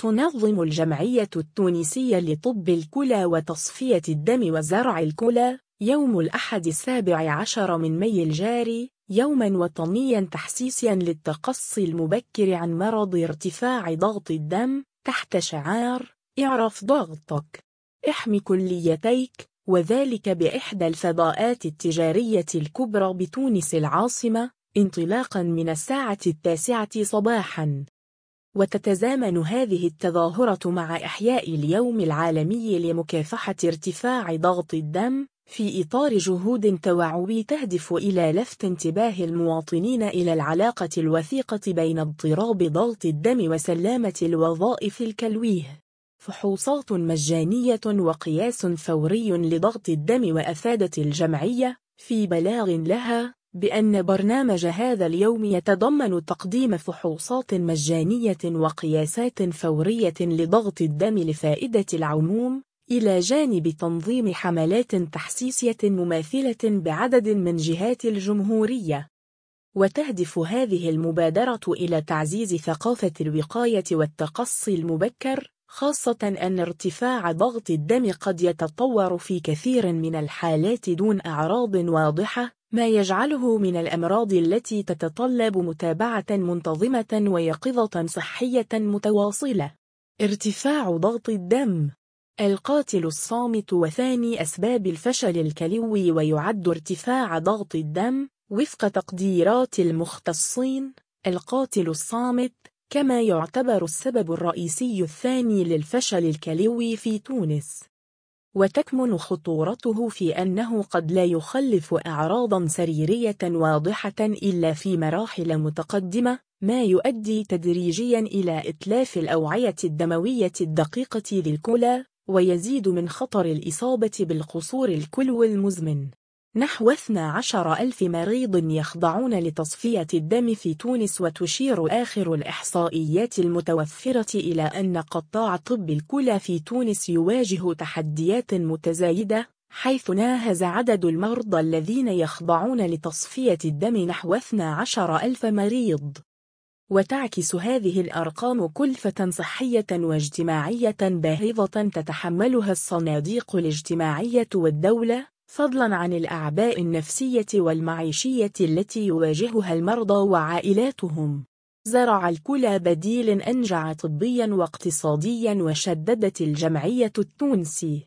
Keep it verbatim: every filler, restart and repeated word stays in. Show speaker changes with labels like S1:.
S1: تنظم الجمعية التونسية لطب الكلى وتصفية الدم وزرع الكلى يوم الأحد السابع عشر من ماي الجاري يوماً وطنياً تحسيسياً للتقصي المبكر عن مرض ارتفاع ضغط الدم تحت شعار اعرف ضغطك احمي كليتيك، وذلك بإحدى الفضاءات التجارية الكبرى بتونس العاصمة انطلاقاً من الساعة التاسعة صباحاً. وتتزامن هذه التظاهرة مع إحياء اليوم العالمي لمكافحة ارتفاع ضغط الدم في إطار جهود توعوي تهدف إلى لفت انتباه المواطنين إلى العلاقة الوثيقة بين اضطراب ضغط الدم وسلامة الوظائف الكلوية. فحوصات مجانية وقياس فوري لضغط الدم. وأفادت الجمعية في بلاغ لها بأن برنامج هذا اليوم يتضمن تقديم فحوصات مجانية وقياسات فورية لضغط الدم لفائدة العموم، إلى جانب تنظيم حملات تحسيسية مماثلة بعدد من جهات الجمهورية. وتهدف هذه المبادرة إلى تعزيز ثقافة الوقاية والتقصي المبكر، خاصة أن ارتفاع ضغط الدم قد يتطور في كثير من الحالات دون أعراض واضحة، ما يجعله من الأمراض التي تتطلب متابعة منتظمة ويقظة صحية متواصلة. ارتفاع ضغط الدم القاتل الصامت وثاني أسباب الفشل الكلوي، ويعد ارتفاع ضغط الدم وفق تقديرات المختصين القاتل الصامت، كما يعتبر السبب الرئيسي الثاني للفشل الكلوي في تونس. وتكمن خطورته في أنه قد لا يخلف أعراضاً سريرية واضحة إلا في مراحل متقدمة، ما يؤدي تدريجياً إلى إتلاف الأوعية الدموية الدقيقة للكلى، ويزيد من خطر الإصابة بالقصور الكلوي المزمن. نحو اثني عشر ألف مريض يخضعون لتصفية الدم في تونس. وتشير آخر الإحصائيات المتوفرة إلى أن قطاع طب الكلى في تونس يواجه تحديات متزايدة، حيث ناهز عدد المرضى الذين يخضعون لتصفية الدم نحو اثني عشر ألف مريض. وتعكس هذه الأرقام كلفة صحية واجتماعية باهظة تتحملها الصناديق الاجتماعية والدولة، فضلاً عن الأعباء النفسية والمعيشية التي يواجهها المرضى وعائلاتهم. زرع الكلى بديل أنجع طبياً واقتصادياً. وشددت الجمعية التونسية